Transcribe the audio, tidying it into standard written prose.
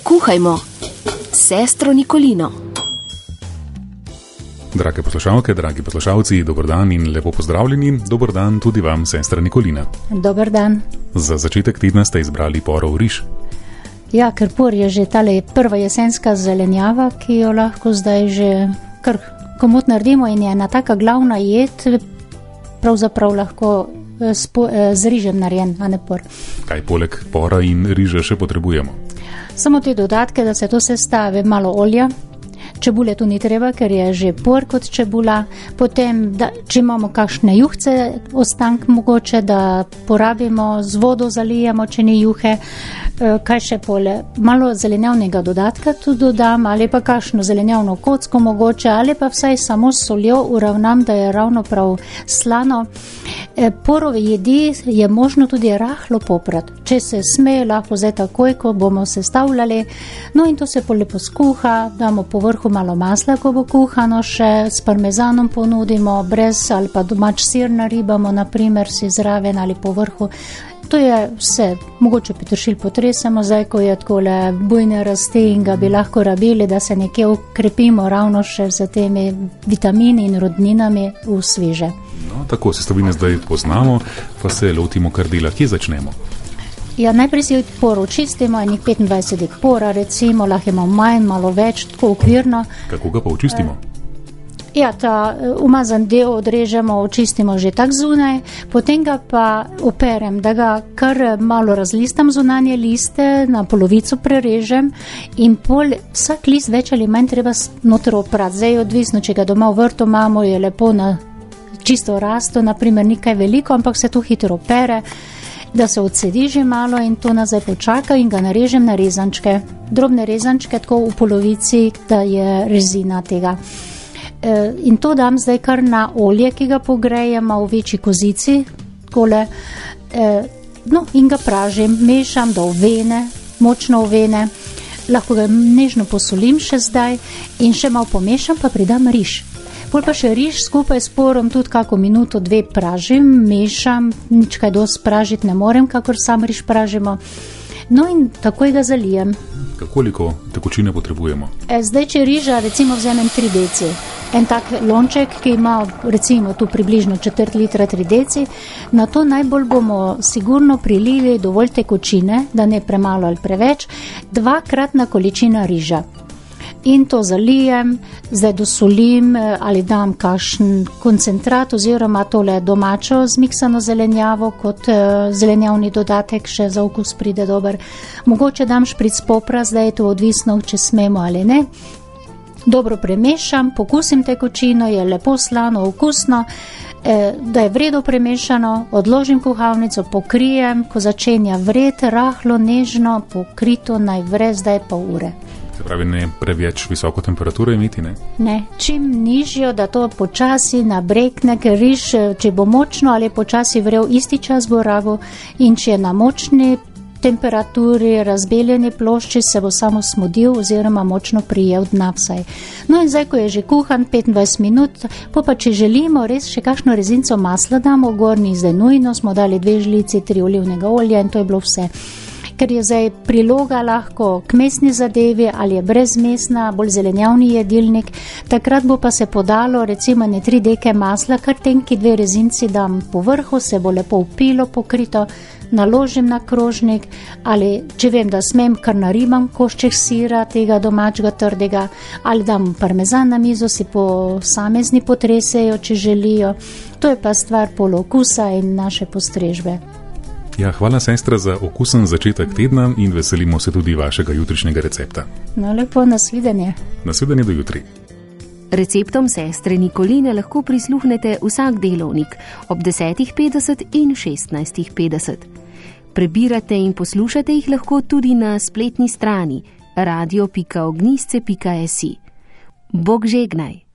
Kuhajmo s sestro Nikolino. Drage poslušalke, dragi poslušalci, dober dan in lepo pozdravljeni. Dober dan tudi vam, sestra Nikolina. Dober dan. Za začetek tedna ste izbrali porov riž. Ja, ker por je že tale prva jesenska zelenjava, ki jo lahko zdaj že kar komot naredimo in je ena taka glavna jed, pravzaprav lahko z rižem narejen, a ne por. Kaj poleg pora in riža še potrebujemo? Samo te dodatke, da se to sestavi, malo olja. Čebule tu ni treba, ker je že por kot čebula. Potem, če imamo kakšne juhce, ostank mogoče, da porabimo, z vodo zalijemo, če ni juhe. Kaj še pole? Malo zelenjavnega dodatka tu dodam, ali pa kakšno zelenjavno kocko mogoče, ali pa vsaj samo s soljo uravnam, da je ravno prav slano. Porove jedi je možno tudi rahlo poprati. Če se sme, lahko zdaj takoj, ko bomo sestavljali. No in to se lepo skuha, damo po vrhu malo masla, ko bo kuhano še, s parmezanom ponudimo, brez ali pa domač sir naribamo, naprimer si zraven ali po vrhu. To je vse, mogoče peteršilj potresemo, zdaj ko je takole bujne rasti in ga bi lahko rabili, da se nekje ukrepimo ravno še z temi vitamini in rodninami v sveže. No, tako sestavine zdaj poznamo, pa se lotimo kar dela. Kje začnemo? Ja, najprej si por očistimo, enih 25 pora, recimo, lahko imamo manj, malo več, tako okvirno. Kako ga pa očistimo? Ja, ta umazan del odrežemo, očistimo že tak zunaj, potem ga pa operem, da ga kar malo razlistam zunanje liste, na polovico prerežem in vsak list več ali manj treba noter oprati. Zdaj je odvisno, če ga doma v vrtu imamo, je lepo na čisto rasto, naprimer nikaj veliko, ampak se to hitro opere, da se odsedi že malo in to nazaj počaka in ga narežem na rezančke. Drobne rezančke, tako v polovici, da je rezina tega. In to dam zdaj kar na olje, ki ga pogrejemo v večji kozici, takole, no in ga pražim, mešam do ovene, močno ovene, lahko ga nežno posolim še zdaj in še malo pomešam, pa pridam riž. Pol pa še riž skupaj s porom tudi kako minuto, dve pražim, mešam, nič kaj dosti pražiti ne morem, kakor sam riž pražimo. No in takoj ga zalijem. Koliko tekočine potrebujemo? Zdaj, če riža, recimo vzamem 3 deci. En tak lonček, ki ima recimo tu približno 1/4 litra 3 deci, na to najbolj bomo sigurno prilili dovolj tekočine, da ne premalo ali preveč, 2-kratna količina riža. In to zalijem, zdaj dosolim ali dam kakšen koncentrat oziroma tole domačo zmiksano zelenjavo kot zelenjavni dodatek, še za okus pride dober. Mogoče dam špric popra, zdaj je to odvisno, če smemo ali ne. Dobro premešam, pokusim tekočino, je lepo slano, okusno, da je vredo premešano, odložim kuhalnico, pokrijem, ko začenja vret, rahlo, nežno, pokrito, naj vre zdaj pol ure. Se pravi, ne preveč visoko temperaturo imeti, ne? Ne, čim nižjo, da to počasi nabrekne, ker riž, če bo močno ali počasi vrel, isti čas bo rabil in če je na močni temperaturi, razbeljeni plošči, se bo samo smodil oziroma močno prijel dna vsaj. No in zdaj, ko je že kuhan 25 minut, pa če želimo res še kakšno rezinco masla damo v gornji, zdaj nujno smo dali 2 žlici, 3 olivnega olja in to je bilo vse. Ker je zdaj priloga lahko k mesni zadevi ali je brezmesna, bolj zelenjavni jedilnik, takrat bo pa se podalo recimo 3 deke masla, kar tenki 2 rezinci dam po vrhu, se bo lepo upilo, pokrito, naložim na krožnik ali če vem, da smem, kar naribam košček sira, tega domačega trdega, ali dam parmezan na mizo, si posamezni potresejo, če želijo. To je pa stvar polokusa in naše postrežbe. Ja, hvala sestra za okusen začetek tedna in veselimo se tudi vašega jutrišnjega recepta. No, lepo, nasvidenje. Nasvidenje do jutri. Receptom sestre Nikoline lahko prisluhnete vsak delovnik ob 10.50 in 16.50. Prebirate in poslušate jih lahko tudi na spletni strani radio.ognisce.si. Bog žegnaj!